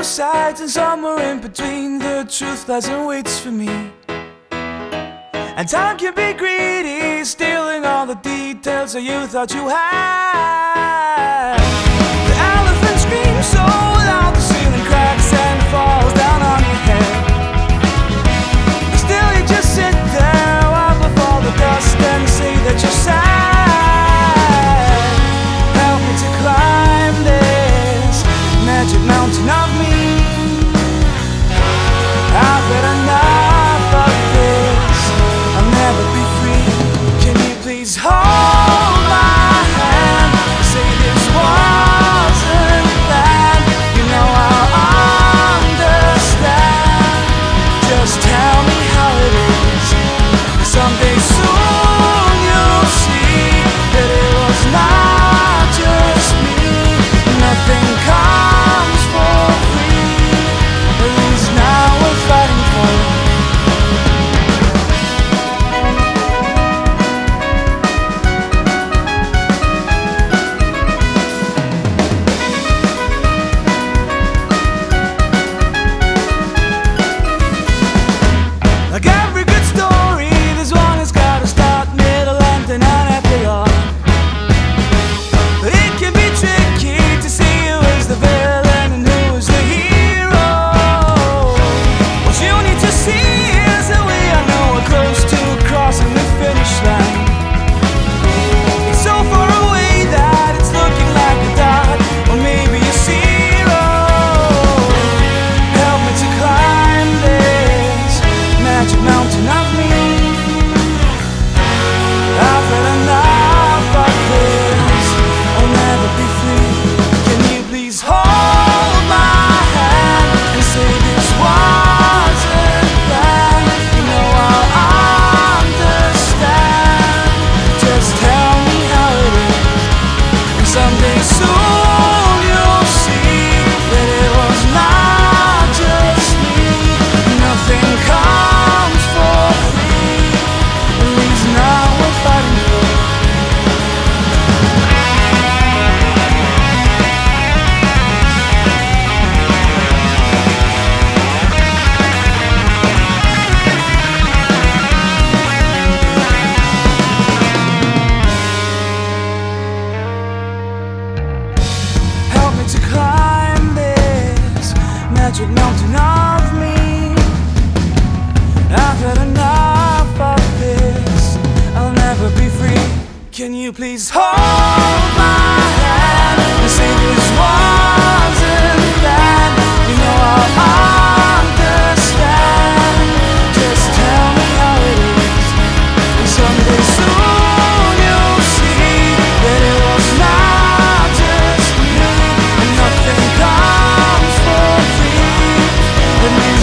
two sides, and somewhere in between the truth lies and waits for me. And time can be greedy, stealing all the details that you thought you had. The elephant screams so loud, the ceiling cracks and falls down on your head. Still you just sit there, wipe off all the dust and say that you're sad. Help me to climb this magic mountain of me. I've had enough of this, I'll never be free. Can you please hold my hand, say this wasn't planned. You know I'll understand, just tell me how it is. Someday soon you'll see that it was not just me. Nothing comes for free, at least now we're fighting for it. Like every good story, this one has got a start, middle, end, and an epilogue. But it can be tricky to see who is the villain and who is the hero. What you need to see is that we are nowhere close to crossing the finish line. It's so far away that it's looking like a dot, or maybe a zero. Help me to climb this magic mountain of me. I've had enough of this, I'll never be free. Can you please hold my hand and say this wasn't planned? You know I'll understand, just tell me how it is. And someday soon you'll see that it was not just me. Nothing comes for free, at least now we're fighting for it. Help me to climb this magic mountain of me. I've had enough of this, I'll never be free. Can you please hold my hand and say this wasn't planned? You know I'll understand, just tell me how it is. And someday soon you'll see that it was not just me. And nothing comes for free, it means